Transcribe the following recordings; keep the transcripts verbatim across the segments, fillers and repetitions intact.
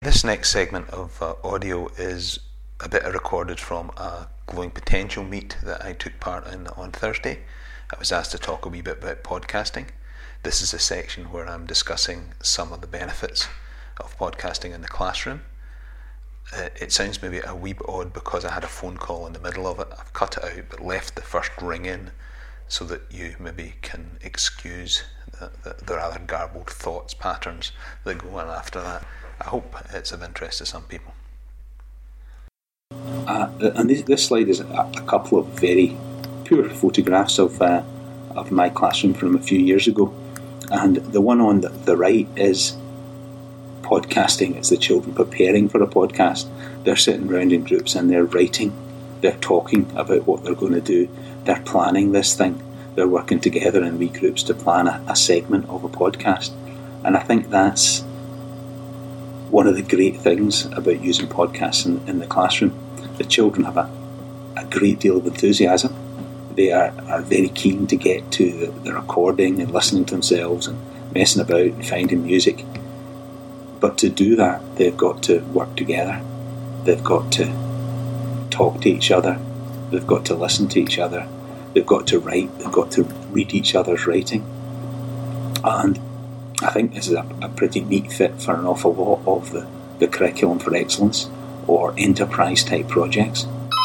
This next segment of uh, audio is a bit recorded from a Glowing Potential meet that I took part in on Thursday. I was asked to talk a wee bit about podcasting. This is a section where I'm discussing some of the benefits of podcasting in the classroom. Uh, it sounds maybe a wee bit odd because I had a phone call in the middle of it. I've cut it out but left the first ring in so that you maybe can excuse the, the, the rather garbled thoughts patterns that go on after that. I hope it's of interest to some people. Uh, and this, this slide is a, a couple of very pure photographs of uh, of my classroom from a few years ago. And the one on the, the right is podcasting. It's the children preparing for a podcast. They're sitting around in groups and they're writing. They're talking about what they're going to do. They're planning this thing. They're working together in wee groups to plan a, a segment of a podcast. And I think that's one of the great things about using podcasts in, in the classroom. The children have a, a great deal of enthusiasm. They are, are very keen to get to the, the recording and listening to themselves and messing about and finding music. But to do that, they've got to work together. They've got to talk to each other. They've got to listen to each other. They've got to write. They've got to read each other's writing. And I think this is a, a pretty neat fit for an awful lot of the, the curriculum for excellence or enterprise type projects.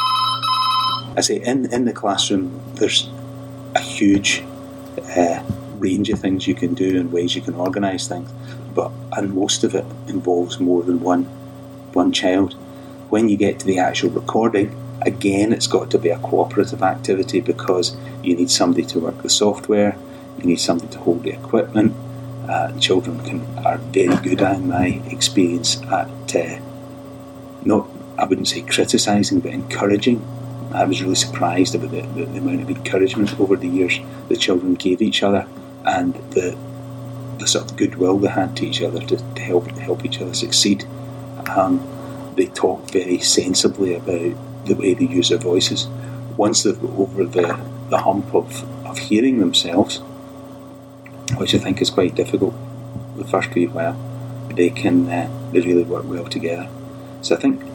I say in, in the classroom there's a huge uh, range of things you can do and ways you can organise things, but and most of it involves more than one one child. When you get to the actual recording, again it's got to be a cooperative activity because you need somebody to work the software, you need somebody to hold the equipment. Uh, children can are very good, in my experience, at uh, not, I wouldn't say criticising, but encouraging. I was really surprised about the, the, the amount of encouragement over the years the children gave each other and the the sort of goodwill they had to each other to, to help to help each other succeed. Um, they talk very sensibly about the way they use their voices. Once they've got over the, the hump of, of hearing themselves, which I think is quite difficult the first wee while, they can uh, they really work well together. So I think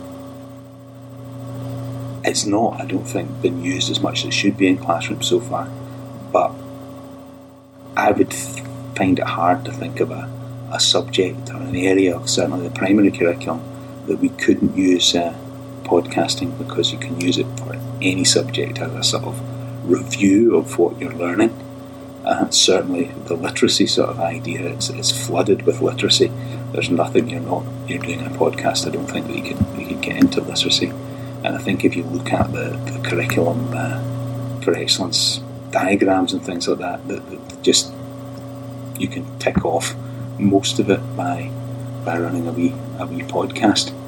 it's not, I don't think, been used as much as it should be in classrooms so far, but I would th- find it hard to think of a, a subject or an area of certainly the primary curriculum that we couldn't use uh, podcasting, because you can use it for any subject as a sort of review of what you're learning. Uh, certainly the literacy sort of idea, it's, it's flooded with literacy. There's nothing you're not you're doing in a podcast, I don't think, that you can you can get into literacy. And I think if you look at the, the curriculum uh, for excellence diagrams and things like that, that, that just you can tick off most of it by by running a wee a wee podcast.